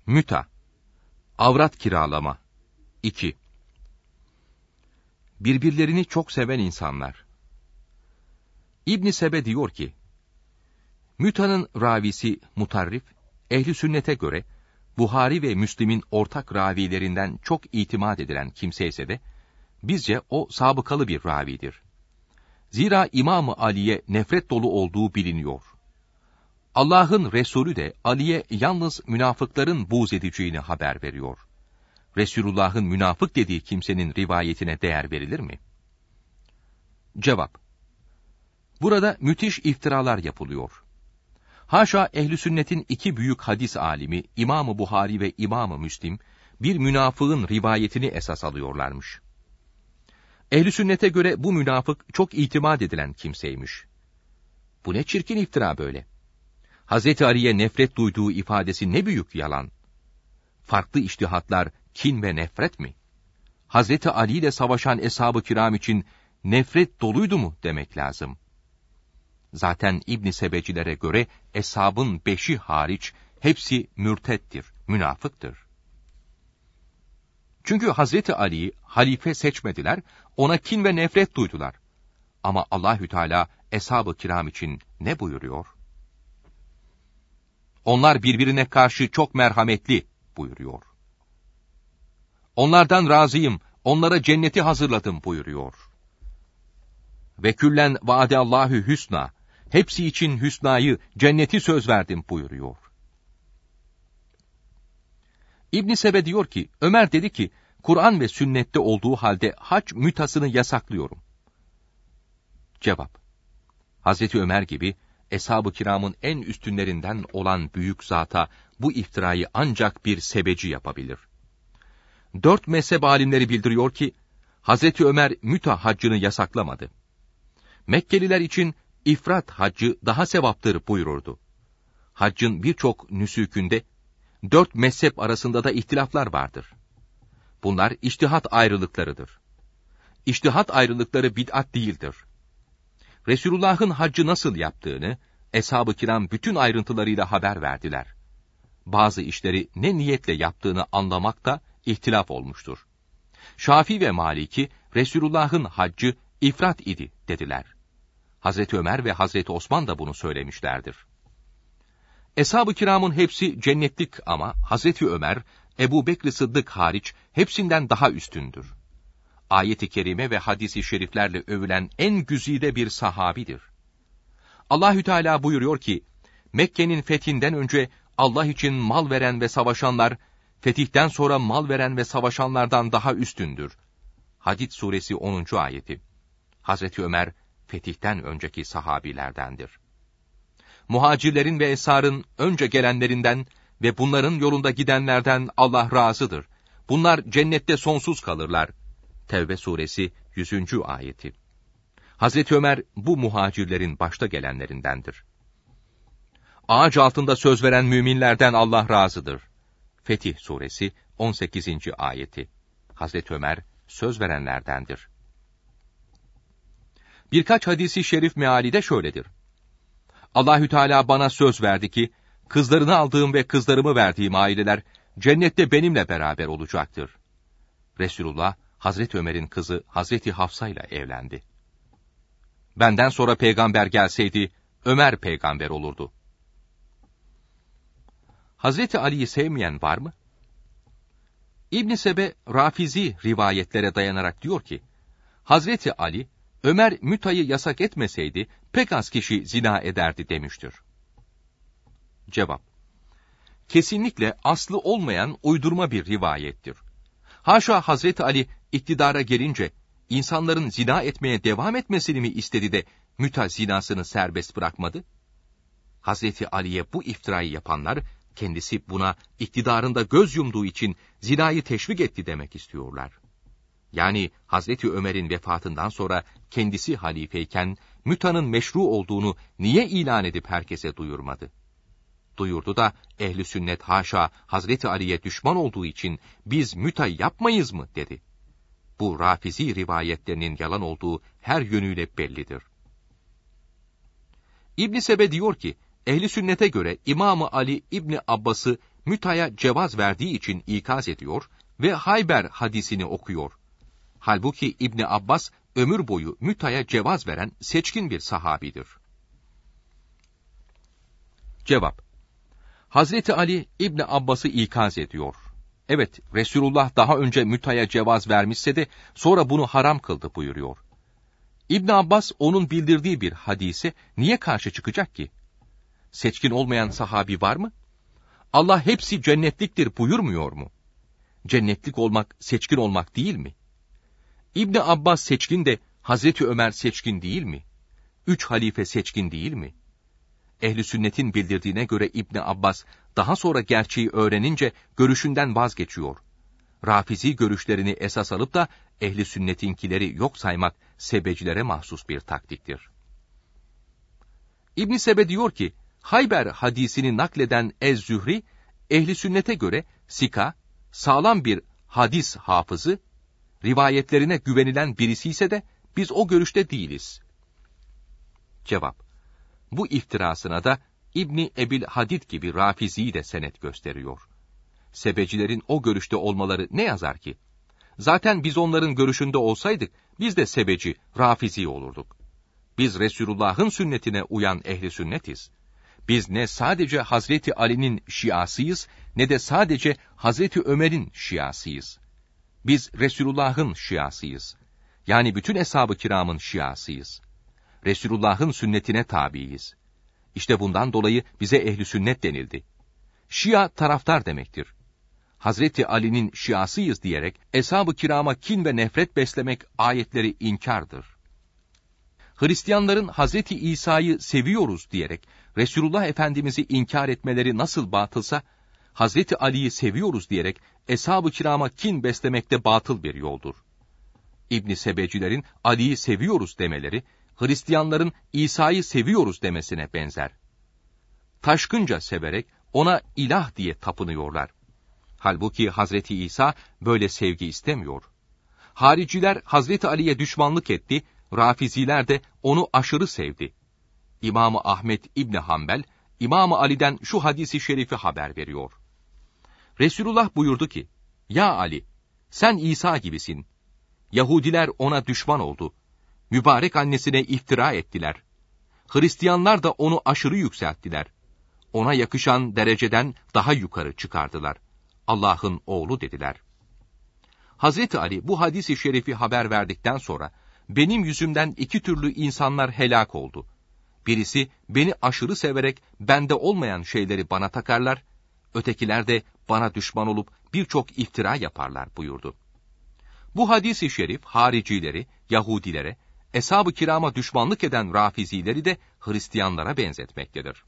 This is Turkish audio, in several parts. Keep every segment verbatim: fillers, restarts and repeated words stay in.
Müta, avrat kiralama. iki. Birbirlerini çok seven insanlar. İbn Sebe diyor ki, Müta'nın ravisi Mutarrif, ehli sünnete göre, Buhari ve Müslim'in ortak ravilerinden çok itimat edilen kimse ise de, bizce o sabıkalı bir ravidir. Zira İmam-ı Ali'ye nefret dolu olduğu biliniyor. Allah'ın Resulü de Ali'ye yalnız münafıkların buğz edeceğini haber veriyor. Resulullah'ın münafık dediği kimsenin rivayetine değer verilir mi? Cevap: burada müthiş iftiralar yapılıyor. Haşa ehl-i sünnetin iki büyük hadis alimi İmam-ı Buhari ve İmam-ı Müslim bir münafığın rivayetini esas alıyorlarmış. Ehl-i sünnete göre bu münafık çok itimat edilen kimseymiş. Bu ne çirkin iftira böyle. Hazreti Ali'ye nefret duyduğu ifadesi ne büyük yalan. Farklı içtihatlar kin ve nefret mi? Hazreti Ali ile savaşan eshab-ı kiram için nefret doluydu mu demek lazım. Zaten İbn Sebecilere göre eshabın beşi hariç hepsi mürtettir, münafıktır. Çünkü Hazreti Ali'yi halife seçmediler, ona kin ve nefret duydular. Ama Allahü Teala eshab-ı kiram için ne buyuruyor? Onlar birbirine karşı çok merhametli buyuruyor. Onlardan razıyım, onlara cenneti hazırladım buyuruyor. Ve küllen vaadeallahü hüsna, hepsi için hüsnayı, cenneti söz verdim buyuruyor. İbn Sebe diyor ki, Ömer dedi ki, Kur'an ve sünnette olduğu halde hac mütasını yasaklıyorum. Cevap: Hazreti Ömer gibi, eshab-ı kiramın en üstünlerinden olan büyük zata bu iftirayı ancak bir sebeci yapabilir. Dört mezhep alimleri bildiriyor ki, Hazreti Ömer müta haccını yasaklamadı. Mekkeliler için ifrat haccı daha sevaptır buyururdu. Haccın birçok nüsükünde, dört mezhep arasında da ihtilaflar vardır. Bunlar içtihat ayrılıklarıdır. İçtihat ayrılıkları bid'at değildir. Resulullah'ın haccı nasıl yaptığını, eshab-ı kiram bütün ayrıntılarıyla haber verdiler. Bazı işleri ne niyetle yaptığını anlamakta ihtilaf olmuştur. Şafii ve Maliki, Resulullah'ın haccı ifrat idi dediler. Hazreti Ömer ve Hazreti Osman da bunu söylemişlerdir. Eshab-ı kiramın hepsi cennetlik ama Hazreti Ömer, Ebu Bekr Sıddık hariç hepsinden daha üstündür. Ayet-i kerime ve hadis-i şeriflerle övülen en güzide bir sahabidir. Allahü Teala buyuruyor ki, Mekke'nin fethinden önce Allah için mal veren ve savaşanlar, fetihten sonra mal veren ve savaşanlardan daha üstündür. Hadid suresi onuncu ayeti. Hazreti Ömer, fetihten önceki sahabilerdendir. Muhacirlerin ve ensarın önce gelenlerinden ve bunların yolunda gidenlerden Allah razıdır. Bunlar cennette sonsuz kalırlar. Tevbe suresi yüzüncü ayeti. Hazreti Ömer bu muhacirlerin başta gelenlerindendir. Ağaç altında söz veren müminlerden Allah razıdır. Fetih suresi on sekizinci ayeti. Hazreti Ömer söz verenlerdendir. Birkaç hadisi şerif meali de şöyledir. Allahü Teala bana söz verdi ki, kızlarını aldığım ve kızlarımı verdiğim aileler cennette benimle beraber olacaktır. Resulullah, Hazreti Ömer'in kızı Hazreti Hafsa ile evlendi. Benden sonra peygamber gelseydi, Ömer peygamber olurdu. Hazreti Ali'yi sevmeyen var mı? İbn Sebe, Rafizi rivayetlere dayanarak diyor ki, Hazreti Ali, Ömer mütayı yasak etmeseydi, pek az kişi zina ederdi demiştir. Cevap: kesinlikle aslı olmayan uydurma bir rivayettir. Haşa Hazreti Ali iktidara gelince, insanların zina etmeye devam etmesini mi istedi de müta zinasını serbest bırakmadı? Hazreti Ali'ye bu iftirayı yapanlar, kendisi buna iktidarında göz yumduğu için zinayı teşvik etti demek istiyorlar. Yani Hazreti Ömer'in vefatından sonra kendisi halifeyken mütanın meşru olduğunu niye ilan edip herkese duyurmadı? Duyurdu da ehli sünnet haşa Hazreti Ali'ye düşman olduğu için biz müta yapmayız mı dedi. Bu Rafizi rivayetlerinin yalan olduğu her yönüyle bellidir. İbn Sebe diyor ki, ehli sünnete göre İmam-ı Ali İbni Abbas'ı mütaya cevaz verdiği için ikaz ediyor ve Hayber hadisini okuyor. Halbuki İbni Abbas ömür boyu mütaya cevaz veren seçkin bir sahabidir. Cevap: Hazreti Ali İbni Abbas'ı ikaz ediyor. Evet, Resulullah daha önce mütaya cevaz vermişse de sonra bunu haram kıldı buyuruyor. İbn Abbas onun bildirdiği bir hadise niye karşı çıkacak ki? Seçkin olmayan sahabi var mı? Allah hepsi cennetliktir buyurmuyor mu? Cennetlik olmak seçkin olmak değil mi? İbn Abbas seçkin de Hazreti Ömer seçkin değil mi? Üç halife seçkin değil mi? Ehl-i sünnetin bildirdiğine göre İbn Abbas daha sonra gerçeği öğrenince görüşünden vazgeçiyor. Rafizi görüşlerini esas alıp da ehli sünnetinkileri yok saymak sebecilere mahsus bir taktiktir. İbn Sebe diyor ki, Hayber hadisini nakleden Ez-Zühri, ehli sünnete göre sika, sağlam bir hadis hafızı, rivayetlerine güvenilen birisi ise de biz o görüşte değiliz. Cevap: Bu iftirasına da İbni Ebil Hadid gibi Rafizi'yi de senet gösteriyor. Sebecilerin o görüşte olmaları ne yazar ki? Zaten biz onların görüşünde olsaydık, biz de sebeci, Rafizi olurduk. Biz Resulullah'ın sünnetine uyan ehli sünnetiz. Biz ne sadece Hazreti Ali'nin şiasıyız, ne de sadece Hazreti Ömer'in şiasıyız. Biz Resulullah'ın şiasıyız. Yani bütün eshab-ı kiramın şiasıyız. Resulullah'ın sünnetine tabiiyiz. İşte bundan dolayı bize ehli sünnet denildi. Şia taraftar demektir. Hazreti Ali'nin şiasıyız diyerek eshab-ı kirama kin ve nefret beslemek ayetleri inkardır. Hristiyanların Hazreti İsa'yı seviyoruz diyerek Resulullah Efendimiz'i inkar etmeleri nasıl batılsa, Hazreti Ali'yi seviyoruz diyerek eshab-ı kirama kin beslemek de batıl bir yoldur. İbn Sebecilerin Ali'yi seviyoruz demeleri, Hristiyanların İsa'yı seviyoruz demesine benzer. Taşkınca severek ona ilah diye tapınıyorlar. Halbuki Hazreti İsa böyle sevgi istemiyor. Hariciler Hazreti Ali'ye düşmanlık etti, Rafiziler de onu aşırı sevdi. İmam-ı Ahmed İbni Hanbel, İmam-ı Ali'den şu hadisi şerifi haber veriyor. Resulullah buyurdu ki, Ya Ali, sen İsa gibisin. Yahudiler ona düşman oldu. Mübarek annesine iftira ettiler. Hristiyanlar da onu aşırı yükselttiler. Ona yakışan dereceden daha yukarı çıkardılar. Allah'ın oğlu dediler. Hazreti Ali bu hadis-i şerifi haber verdikten sonra, benim yüzümden iki türlü insanlar helak oldu. Birisi beni aşırı severek bende olmayan şeyleri bana takarlar, ötekiler de bana düşman olup birçok iftira yaparlar buyurdu. Bu hadis-i şerif haricileri, Yahudilere, eshab-ı kirama düşmanlık eden Rafizileri de Hristiyanlara benzetmektedir.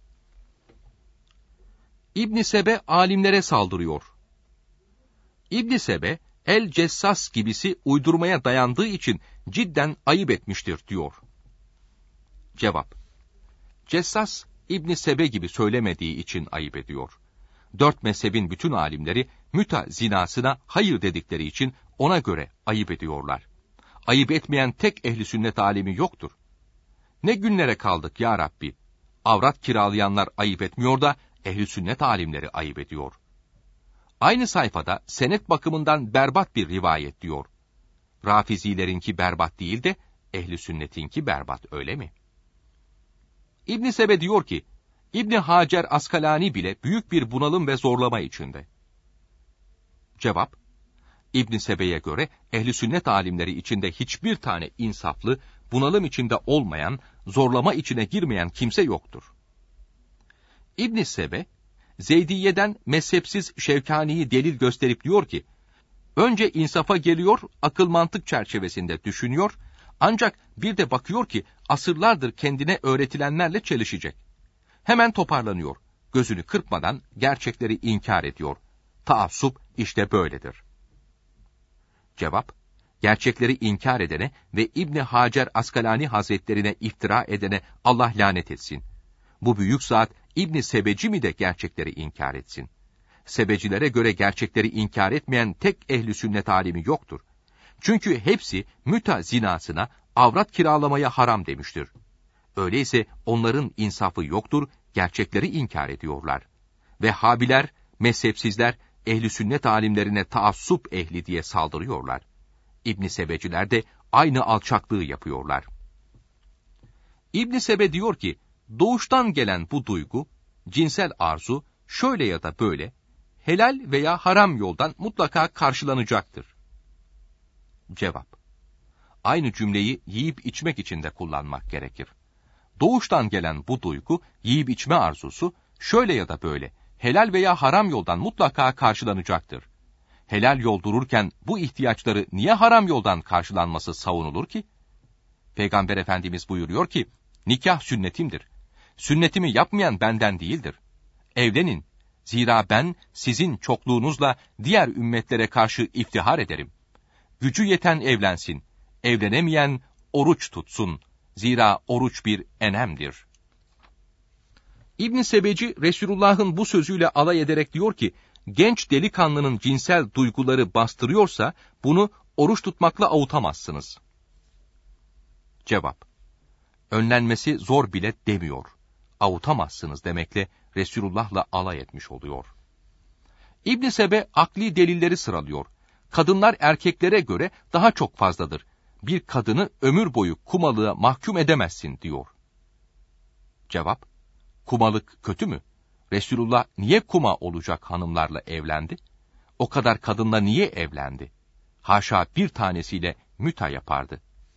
İbn Sebe alimlere saldırıyor. İbn Sebe, El-Cessas gibisi uydurmaya dayandığı için cidden ayıp etmiştir diyor. Cevap: Cessas, İbn Sebe gibi söylemediği için ayıp ediyor. Dört mezhebin bütün alimleri müta zinasına hayır dedikleri için ona göre ayıp ediyorlar. Ayıp etmeyen tek ehli sünnet alimi yoktur. Ne günlere kaldık ya Rabbi? Avrat kiralayanlar ayıp etmiyor da ehli sünnet alimleri ayıp ediyor. Aynı sayfada senet bakımından berbat bir rivayet diyor. Rafizilerinki berbat değil de ehli sünnetinki berbat, öyle mi? İbn Sebe diyor ki, İbn Hacer Askalani bile büyük bir bunalım ve zorlama içinde. Cevap: İbn Sebe'ye göre ehli sünnet alimleri içinde hiçbir tane insaflı, bunalım içinde olmayan, zorlama içine girmeyen kimse yoktur. İbn Sebe, Zeydiye'den mezhepsiz Şevkani'yi delil gösterip diyor ki, önce insafa geliyor, akıl mantık çerçevesinde düşünüyor, ancak bir de bakıyor ki asırlardır kendine öğretilenlerle çelişecek. Hemen toparlanıyor, gözünü kırpmadan gerçekleri inkar ediyor. Taassup işte böyledir. Cevap: Gerçekleri inkar edene ve İbn Hacer Askalani Hazretlerine iftira edene Allah lanet etsin. Bu büyük zat İbn Sebeci mi de gerçekleri inkar etsin? Sebecilere göre gerçekleri inkar etmeyen tek ehli sünnet alimi yoktur. Çünkü hepsi müta zinasına, avrat kiralamaya haram demiştir. Öyleyse onların insafı yoktur, gerçekleri inkar ediyorlar. Vehhabiler Mezhepsizler ehli sünnet alimlerine taassup ehli diye saldırıyorlar. İbn Sebeciler de aynı alçaklığı yapıyorlar. İbn Sebe diyor ki, doğuştan gelen bu duygu, cinsel arzu şöyle ya da böyle, helal veya haram yoldan mutlaka karşılanacaktır. Cevap: Aynı cümleyi yiyip içmek için de kullanmak gerekir. Doğuştan gelen bu duygu, yiyip içme arzusu, şöyle ya da böyle, helal veya haram yoldan mutlaka karşılanacaktır. Helal yol dururken bu ihtiyaçları niye haram yoldan karşılanması savunulur ki? Peygamber Efendimiz buyuruyor ki, nikah sünnetimdir. Sünnetimi yapmayan benden değildir. Evlenin, zira ben sizin çokluğunuzla diğer ümmetlere karşı iftihar ederim. Gücü yeten evlensin, evlenemeyen oruç tutsun. Zira oruç bir enemdir. İbn Sebeci, Resulullah'ın bu sözüyle alay ederek diyor ki, genç delikanlının cinsel duyguları bastırıyorsa, bunu oruç tutmakla avutamazsınız. Cevap: Önlenmesi zor bile demiyor. Avutamazsınız demekle Resulullah'la alay etmiş oluyor. İbn Sebe akli delilleri sıralıyor. Kadınlar erkeklere göre daha çok fazladır. Bir kadını ömür boyu kumalığa mahkum edemezsin diyor. Cevap: Kumalık kötü mü? Resulullah niye kuma olacak hanımlarla evlendi? O kadar kadınla niye evlendi? Haşa bir tanesiyle müta yapardı.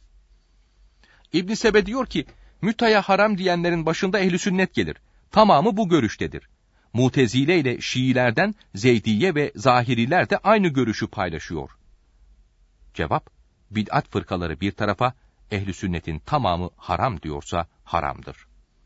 İbn Sebe diyor ki, mütaya haram diyenlerin başında ehl-i sünnet gelir. Tamamı bu görüştedir. Mutezile ile Şiilerden Zeydiye ve Zahiriler de aynı görüşü paylaşıyor. Cevap: Bid'at fırkaları bir tarafa, ehl-i sünnetin tamamı haram diyorsa haramdır.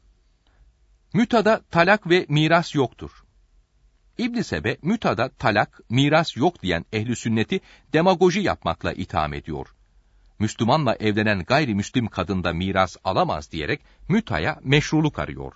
Mütada talak ve miras yoktur. İbn Sebe, mütada talak, miras yok diyen ehl-i sünneti demagoji yapmakla itham ediyor. Müslümanla evlenen gayrimüslim kadında miras alamaz diyerek mütaya meşruluk arıyor.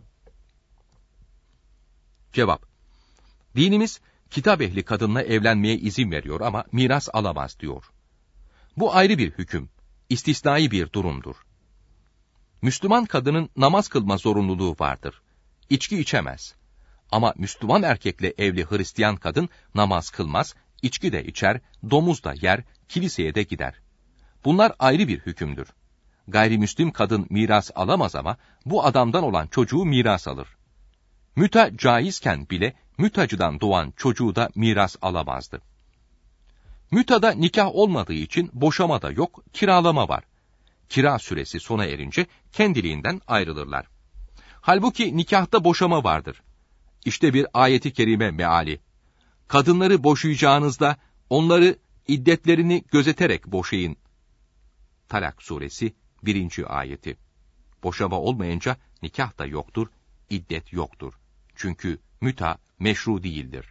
Cevap: Dinimiz, kitap ehli kadınla evlenmeye izin veriyor ama miras alamaz diyor. Bu ayrı bir hüküm, istisnai bir durumdur. Müslüman kadının namaz kılma zorunluluğu vardır. İçki içemez. Ama Müslüman erkekle evli Hristiyan kadın namaz kılmaz, içki de içer, domuz da yer, kiliseye de gider. Bunlar ayrı bir hükümdür. Gayrimüslim kadın miras alamaz ama bu adamdan olan çocuğu miras alır. Müta caizken bile mütacıdan doğan çocuğu da miras alamazdı. Mütada nikah olmadığı için boşama da yok, kiralama var. Kira süresi sona erince kendiliğinden ayrılırlar. Halbuki nikahta boşama vardır. İşte bir ayeti kerime meali. Kadınları boşayacağınızda onları iddetlerini gözeterek boşayın. Talak suresi birinci ayeti. Boşama olmayınca nikah da yoktur, iddet yoktur. Çünkü müta meşru değildir.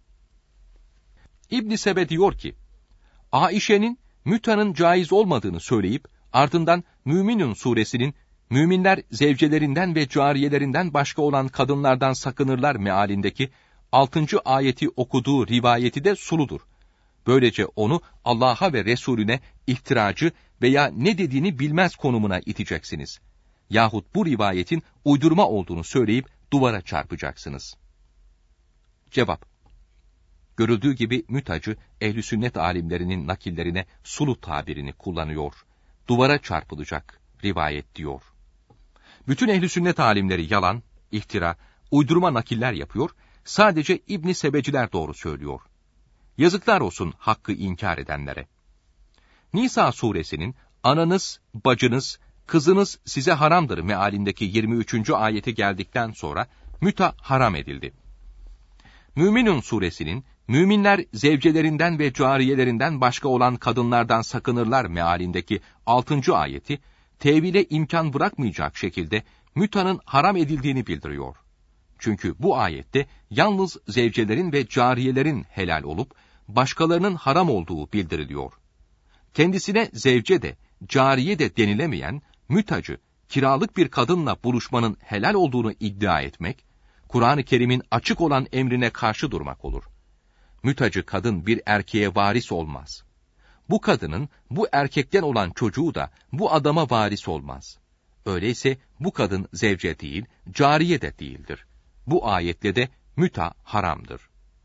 İbn Sebe diyor ki, Aişe'nin mütanın caiz olmadığını söyleyip, ardından Müminun suresinin müminler zevcelerinden ve cariyelerinden başka olan kadınlardan sakınırlar mealindeki altıncı ayeti okuduğu rivayeti de suludur. Böylece onu Allah'a ve Resulüne iftiracı veya ne dediğini bilmez konumuna iteceksiniz. Yahut bu rivayetin uydurma olduğunu söyleyip duvara çarpacaksınız. Cevap: Görüldüğü gibi mütacı ehl-i sünnet alimlerinin nakillerine sulu tabirini kullanıyor. Duvara çarpılacak rivayet diyor. Bütün ehl-i sünnet alimleri yalan, iftira, uydurma nakiller yapıyor, sadece İbn Sebeciler doğru söylüyor. Yazıklar olsun hakkı inkar edenlere. Nisa suresinin ananız, bacınız, kızınız size haramdır mealindeki yirmi üçüncü ayeti geldikten sonra müta haram edildi. Müminun suresinin müminler zevcelerinden ve cariyelerinden başka olan kadınlardan sakınırlar mealindeki altıncı ayeti tevhile imkan bırakmayacak şekilde mütanın haram edildiğini bildiriyor. Çünkü bu ayette yalnız zevcelerin ve cariyelerin helal olup başkalarının haram olduğu bildiriliyor. Kendisine zevce de, cariye de denilemeyen mütacı, kiralık bir kadınla buluşmanın helal olduğunu iddia etmek, Kur'an-ı Kerim'in açık olan emrine karşı durmak olur. Mütacı kadın bir erkeğe varis olmaz. Bu kadının bu erkekten olan çocuğu da bu adama varis olmaz. Öyleyse bu kadın zevce değil, cariye de değildir. Bu ayetle de müta haramdır.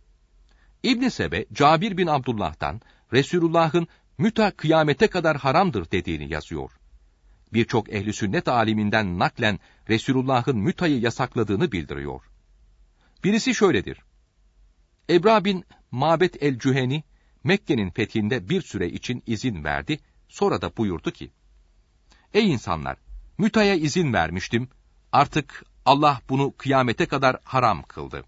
İbn Sebe, Cabir bin Abdullah'tan Resulullah'ın müta kıyamete kadar haramdır dediğini yazıyor. Birçok ehli sünnet aliminden naklen Resulullah'ın mütayı yasakladığını bildiriyor. Birisi şöyledir. Ebra bin Mabet el-Cüheni, Mekke'nin fethinde bir süre için izin verdi, sonra da buyurdu ki, Ey insanlar! Mütaya izin vermiştim, artık Allah bunu kıyamete kadar haram kıldı.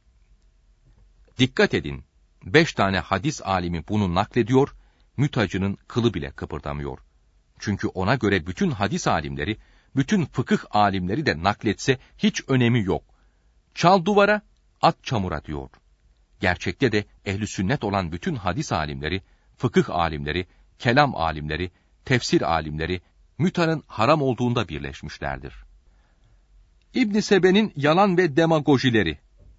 Dikkat edin, beş tane hadis alimi bunu naklediyor, mütacının kılı bile kıpırdamıyor. Çünkü ona göre bütün hadis alimleri, bütün fıkıh alimleri de nakletse hiç önemi yok. Çal duvara, at çamura diyor. Gerçekte de ehli sünnet olan bütün hadis alimleri, fıkıh alimleri, kelam alimleri, tefsir alimleri, mütanın haram olduğunda birleşmişlerdir. İbn Sebe'nin yalan ve demagojileri.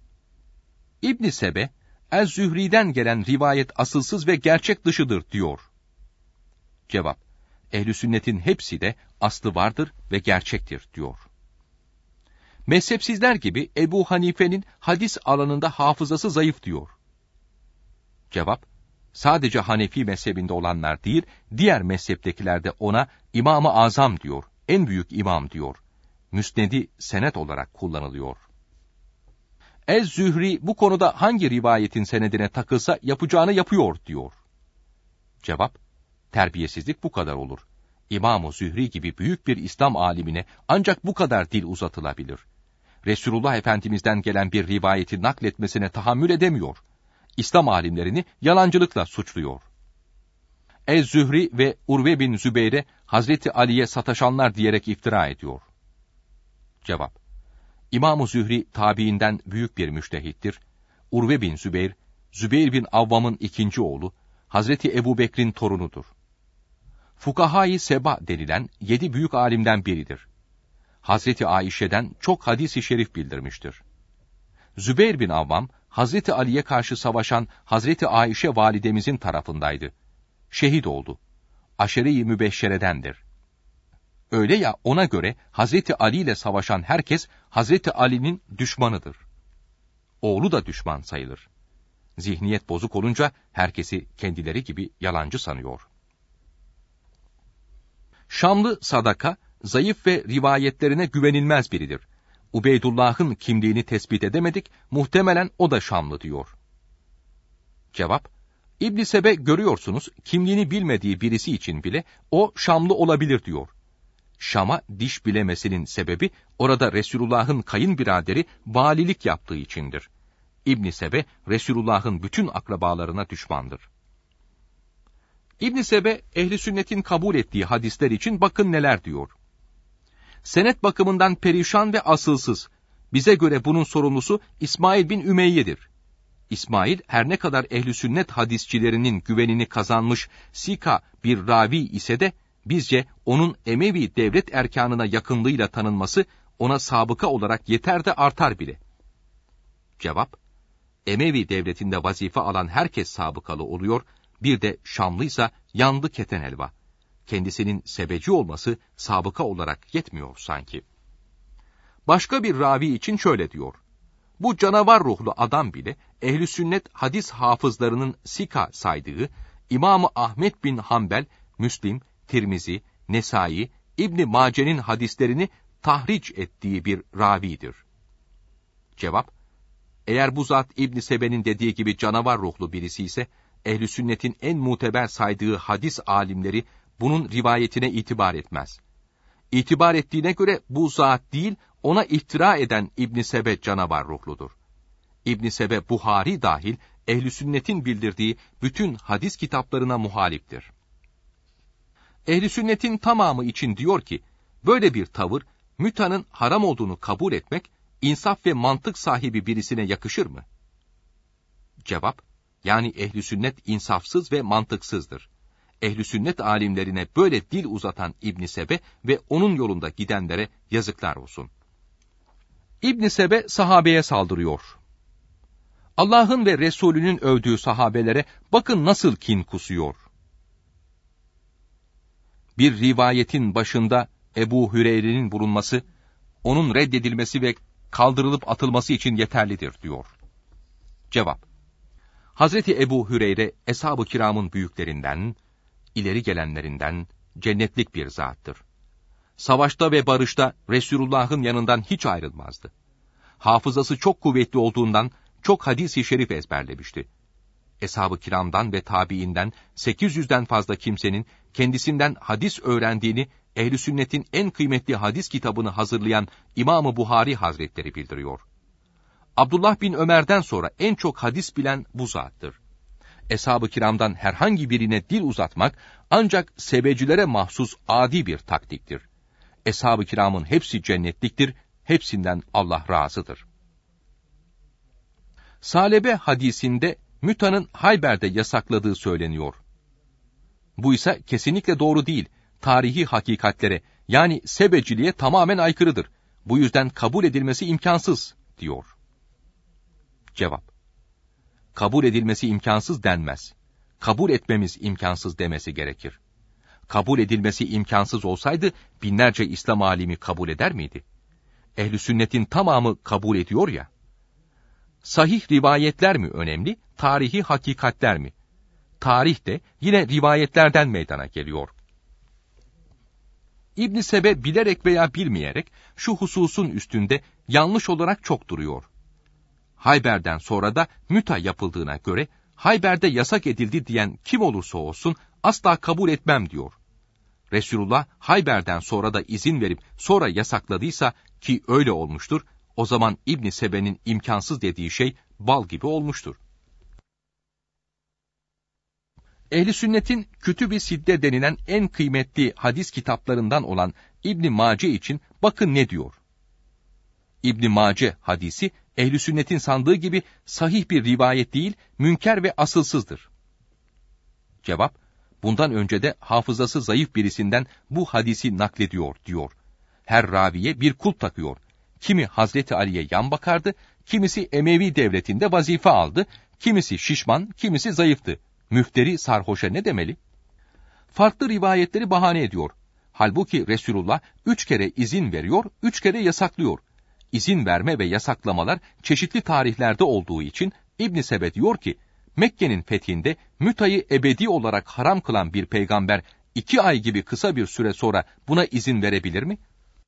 İbn Sebe, Ez-Zühri'den gelen rivayet asılsız ve gerçek dışıdır diyor. Cevap, ehl-i sünnetin hepsi de aslı vardır ve gerçektir diyor. Mezhepsizler gibi Ebu Hanife'nin hadis alanında hafızası zayıf diyor. Cevap, sadece Hanefi mezhebinde olanlar değil, diğer mezheptekiler de ona İmam-ı Azam diyor, en büyük imam diyor. Müsnedi senet olarak kullanılıyor. Ez-Zühri bu konuda hangi rivayetin senedine takılsa yapacağını yapıyor diyor. Cevap, terbiyesizlik bu kadar olur. İmam-ı Zühri gibi büyük bir İslam alimine ancak bu kadar dil uzatılabilir. Resulullah Efendimiz'den gelen bir rivayeti nakletmesine tahammül edemiyor. İslam alimlerini yalancılıkla suçluyor. Ez-Zühri ve Urve bin Zübeyre Hazreti Ali'ye sataşanlar diyerek iftira ediyor. Cevap, İmam-ı Zühri tabiinden büyük bir müştehittir. Urve bin Zübeyr, Zübeyr bin Avvam'ın ikinci oğlu, Hazreti Ebu Bekir'in torunudur. Fukahâ-i Seba denilen yedi büyük alimden biridir. Hazreti Ayşe'den çok hadis-i şerif bildirmiştir. Zübeyr bin Avvam, Hazreti Ali'ye karşı savaşan Hazreti Ayşe validemizin tarafındaydı. Şehit oldu. Aşere-i mübeşşeredendir. Öyle ya, ona göre Hazreti Ali ile savaşan herkes Hazreti Ali'nin düşmanıdır. Oğlu da düşman sayılır. Zihniyet bozuk olunca herkesi kendileri gibi yalancı sanıyor. Şamlı Sadaka, zayıf ve rivayetlerine güvenilmez biridir. Ubeydullah'ın kimliğini tespit edemedik, muhtemelen o da Şamlı diyor. Cevap, İbn Sebe görüyorsunuz, kimliğini bilmediği birisi için bile o Şamlı olabilir diyor. Şam'a diş bilemesinin sebebi orada Resulullah'ın kayınbiraderi valilik yaptığı içindir. İbn Sebe, Resulullah'ın bütün akrabalarına düşmandır. İbn Sebe, ehli sünnetin kabul ettiği hadisler için bakın neler diyor. Senet bakımından perişan ve asılsız. Bize göre bunun sorumlusu İsmail bin Ümeyye'dir. İsmail her ne kadar ehli sünnet hadisçilerinin güvenini kazanmış sika bir ravi ise de bizce onun Emevi devlet erkanına yakınlığıyla tanınması ona sabıka olarak yeter de artar bile. Cevap, Emevi devletinde vazife alan herkes sabıkalı oluyor, bir de Şamlıysa yandı keten helva. Kendisinin sebeci olması sabıka olarak yetmiyor sanki. Başka bir ravi için şöyle diyor. Bu canavar ruhlu adam bile ehl-i sünnet hadis hafızlarının sika saydığı İmam-ı Ahmet bin Hanbel, Müslim, Tirmizi, Nesai, İbn Mace'nin hadislerini tahric ettiği bir ravidir. Cevap, eğer bu zat İbn Sebe'nin dediği gibi canavar ruhlu birisi ise, ehl-i sünnetin en muteber saydığı hadis alimleri bunun rivayetine itibar etmez. İtibar ettiğine göre bu zat değil, ona iftira eden İbn Sebe canavar ruhludur. İbn Sebe Buhari dahil ehl-i sünnetin bildirdiği bütün hadis kitaplarına muhaliftir. Ehl-i sünnetin tamamı için diyor ki, böyle bir tavır, mütanın haram olduğunu kabul etmek, insaf ve mantık sahibi birisine yakışır mı? Cevap, yani ehl-i sünnet insafsız ve mantıksızdır. Ehl-i sünnet alimlerine böyle dil uzatan İbn Sebe ve onun yolunda gidenlere yazıklar olsun. İbn Sebe sahabeye saldırıyor. Allah'ın ve Resulünün övdüğü sahabelere bakın nasıl kin kusuyor. Bir rivayetin başında Ebu Hüreyre'nin bulunması, onun reddedilmesi ve kaldırılıp atılması için yeterlidir diyor. Cevap, Hazreti Ebu Hüreyre, Eshab-ı Kiram'ın büyüklerinden, ileri gelenlerinden, cennetlik bir zattır. Savaşta ve barışta Resulullah'ın yanından hiç ayrılmazdı. Hafızası çok kuvvetli olduğundan çok hadis-i şerif ezberlemişti. Eshab-ı Kiram'dan ve tabiinden sekiz yüzden fazla kimsenin kendisinden hadis öğrendiğini Ehl-i Sünnet'in en kıymetli hadis kitabını hazırlayan İmam-ı Buhari Hazretleri bildiriyor. Abdullah bin Ömer'den sonra en çok hadis bilen bu zattır. Eshab-ı Kiram'dan herhangi birine dil uzatmak ancak sebecilere mahsus adi bir taktiktir. Eshab-ı Kiram'ın hepsi cennetliktir, hepsinden Allah razıdır. Salebe hadisinde mütanın Hayber'de yasakladığı söyleniyor. Bu ise kesinlikle doğru değil, tarihi hakikatlere yani sebeciliğe tamamen aykırıdır. Bu yüzden kabul edilmesi imkansız, diyor. Cevap: kabul edilmesi imkansız denmez. Kabul etmemiz imkansız demesi gerekir. Kabul edilmesi imkansız olsaydı binlerce İslam alimi kabul eder miydi? Ehl-i Sünnet'in tamamı kabul ediyor ya. Sahih rivayetler mi önemli, tarihi hakikatler mi? Tarih de yine rivayetlerden meydana geliyor. İbn Sebe bilerek veya bilmeyerek şu hususun üstünde yanlış olarak çok duruyor. Hayber'den sonra da müta yapıldığına göre Hayber'de yasak edildi diyen kim olursa olsun asla kabul etmem diyor. Resulullah Hayber'den sonra da izin verip sonra yasakladıysa ki öyle olmuştur, o zaman İbn Sebe'nin imkansız dediği şey bal gibi olmuştur. Ehl-i Sünnet'in Kütüb-i Sidde denilen en kıymetli hadis kitaplarından olan İbn Mace için bakın ne diyor. İbn Mace hadisi Ehl-i Sünnet'in sandığı gibi sahih bir rivayet değil, münker ve asılsızdır. Cevap: bundan önce de hafızası zayıf birisinden bu hadisi naklediyor diyor. Her raviye bir kulp takıyor. Kimi Hazreti Ali'ye yan bakardı, kimisi Emevi devletinde vazife aldı, kimisi şişman, kimisi zayıftı. Müfteri sarhoşa ne demeli? Farklı rivayetleri bahane ediyor. Halbuki Resulullah üç kere izin veriyor, üç kere yasaklıyor. İzin verme ve yasaklamalar çeşitli tarihlerde olduğu için İbn Sebe diyor ki, Mekke'nin fethinde mütayı ebedi olarak haram kılan bir peygamber iki ay gibi kısa bir süre sonra buna izin verebilir mi?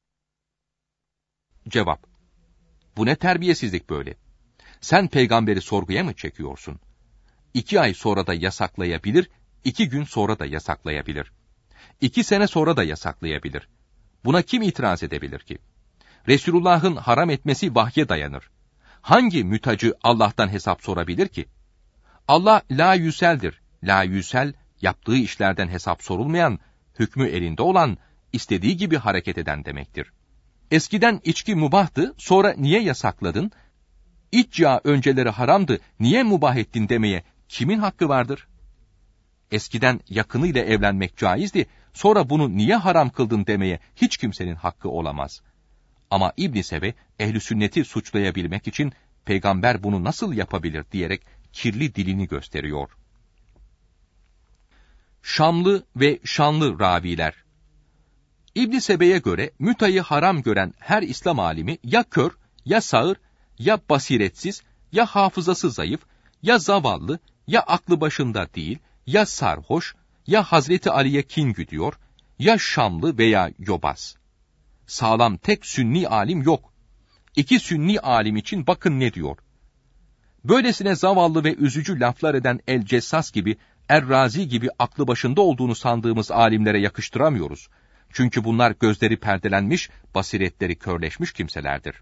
Cevap: bu ne terbiyesizlik böyle? Sen peygamberi sorguya mı çekiyorsun? İki ay sonra da yasaklayabilir, iki gün sonra da yasaklayabilir. İki sene sonra da yasaklayabilir. Buna kim itiraz edebilir ki? Resulullah'ın haram etmesi vahye dayanır. Hangi mütacı Allah'tan hesap sorabilir ki? Allah la yüseldir. La yüsel, yaptığı işlerden hesap sorulmayan, hükmü elinde olan, istediği gibi hareket eden demektir. Eskiden içki mubahtı, sonra niye yasakladın? İç yağ önceleri haramdı, niye mubah ettin demeye kimin hakkı vardır? Eskiden yakınıyla evlenmek caizdi, sonra bunu niye haram kıldın demeye hiç kimsenin hakkı olamaz. Ama İbn Sebe, Ehl-i Sünnet'i suçlayabilmek için peygamber bunu nasıl yapabilir diyerek kirli dilini gösteriyor. Şamlı ve şanlı raviler. İbn Sebe'ye göre mütayı haram gören her İslam alimi ya kör, ya sağır, ya basiretsiz, ya hafızası zayıf, ya zavallı, ya aklı başında değil, ya sarhoş, ya Hazreti Ali'ye kin güdüyor, ya Şamlı veya yobaz. Sağlam tek sünni alim yok. İki sünni alim için bakın ne diyor. Böylesine zavallı ve üzücü laflar eden El-Cessas gibi, Er-Razi gibi aklı başında olduğunu sandığımız alimlere yakıştıramıyoruz. Çünkü bunlar gözleri perdelenmiş, basiretleri körleşmiş kimselerdir.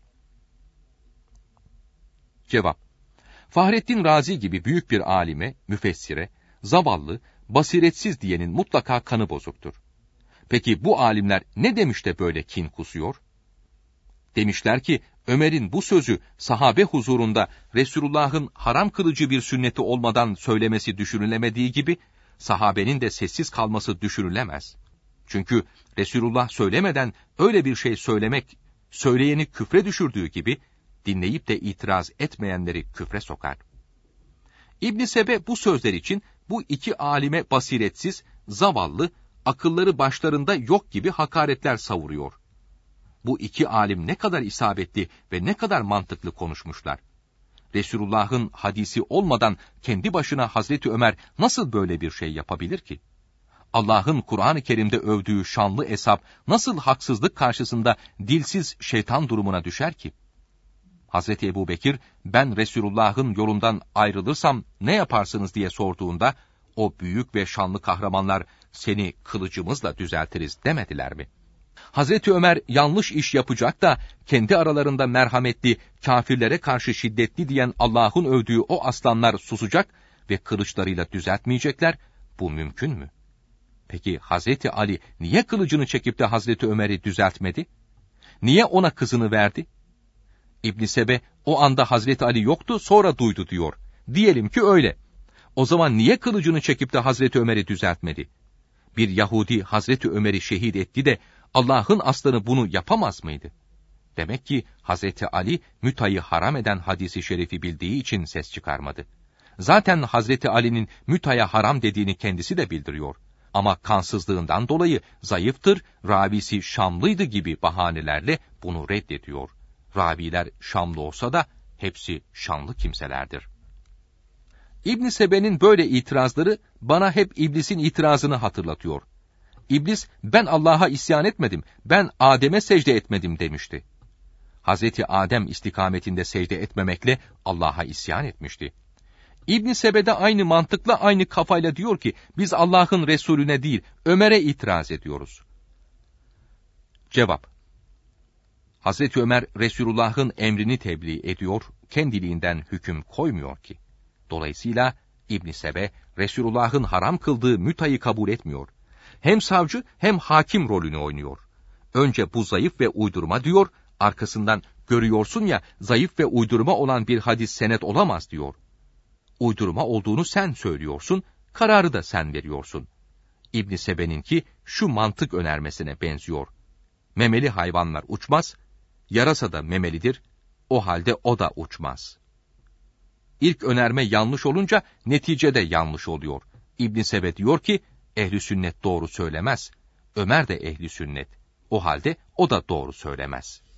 Cevap: Fahrettin Razi gibi büyük bir alime, müfessire, zavallı, basiretsiz diyenin mutlaka kanı bozuktur. Peki bu alimler ne demiş de böyle kin kusuyor? Demişler ki, Ömer'in bu sözü sahabe huzurunda Resulullah'ın haram kılıcı bir sünneti olmadan söylemesi düşünülemediği gibi, sahabenin de sessiz kalması düşünülemez. Çünkü Resulullah söylemeden öyle bir şey söylemek, söyleyeni küfre düşürdüğü gibi, dinleyip de itiraz etmeyenleri küfre sokar. İbn Sebe bu sözler için bu iki alime basiretsiz, zavallı, akılları başlarında yok gibi hakaretler savuruyor. Bu iki alim ne kadar isabetli ve ne kadar mantıklı konuşmuşlar. Resulullah'ın hadisi olmadan kendi başına Hazreti Ömer nasıl böyle bir şey yapabilir ki? Allah'ın Kur'an-ı Kerim'de övdüğü şanlı Eshab nasıl haksızlık karşısında dilsiz şeytan durumuna düşer ki? Hazreti Ebubekir, ben Resulullah'ın yolundan ayrılırsam ne yaparsınız diye sorduğunda, o büyük ve şanlı kahramanlar seni kılıcımızla düzeltiriz demediler mi? Hazreti Ömer yanlış iş yapacak da kendi aralarında merhametli, kafirlere karşı şiddetli diyen Allah'ın övdüğü o aslanlar susacak ve kılıçlarıyla düzeltmeyecekler. Bu mümkün mü? Peki Hazreti Ali niye kılıcını çekip de Hazreti Ömer'i düzeltmedi? Niye ona kızını verdi? İbn Sebe o anda Hazreti Ali yoktu, sonra duydu diyor. Diyelim ki öyle. O zaman niye kılıcını çekip de Hazreti Ömer'i düzeltmedi? Bir Yahudi Hazreti Ömer'i şehit etti de Allah'ın aslanı bunu yapamaz mıydı? Demek ki Hazreti Ali mütayı haram eden hadisi şerifi bildiği için ses çıkarmadı. Zaten Hazreti Ali'nin mütaya haram dediğini kendisi de bildiriyor. Ama kansızlığından dolayı zayıftır, ravisi Şamlıydı gibi bahanelerle bunu reddediyor. Raviler Şamlı olsa da hepsi şanlı kimselerdir. İbn Sebe'nin böyle itirazları bana hep İblis'in itirazını hatırlatıyor. İblis, ben Allah'a isyan etmedim, ben Adem'e secde etmedim demişti. Hazreti Adem istikametinde secde etmemekle Allah'a isyan etmişti. İbn Sebe de aynı mantıkla, aynı kafayla diyor ki, biz Allah'ın Resulüne değil, Ömer'e itiraz ediyoruz. Cevap: Hazreti Ömer, Resulullah'ın emrini tebliğ ediyor, kendiliğinden hüküm koymuyor ki. Dolayısıyla İbn Sebe, Resulullah'ın haram kıldığı mütayı kabul etmiyor. Hem savcı hem hakim rolünü oynuyor. Önce bu zayıf ve uydurma diyor, arkasından görüyorsun ya, zayıf ve uydurma olan bir hadis senet olamaz diyor. Uydurma olduğunu sen söylüyorsun, kararı da sen veriyorsun. İbn Sebe'ninki şu mantık önermesine benziyor. Memeli hayvanlar uçmaz, yarasa da memelidir, o halde o da uçmaz. İlk önerme yanlış olunca netice de yanlış oluyor. İbn Sebe diyor ki, ehli sünnet doğru söylemez. Ömer de ehli sünnet. O halde o da doğru söylemez.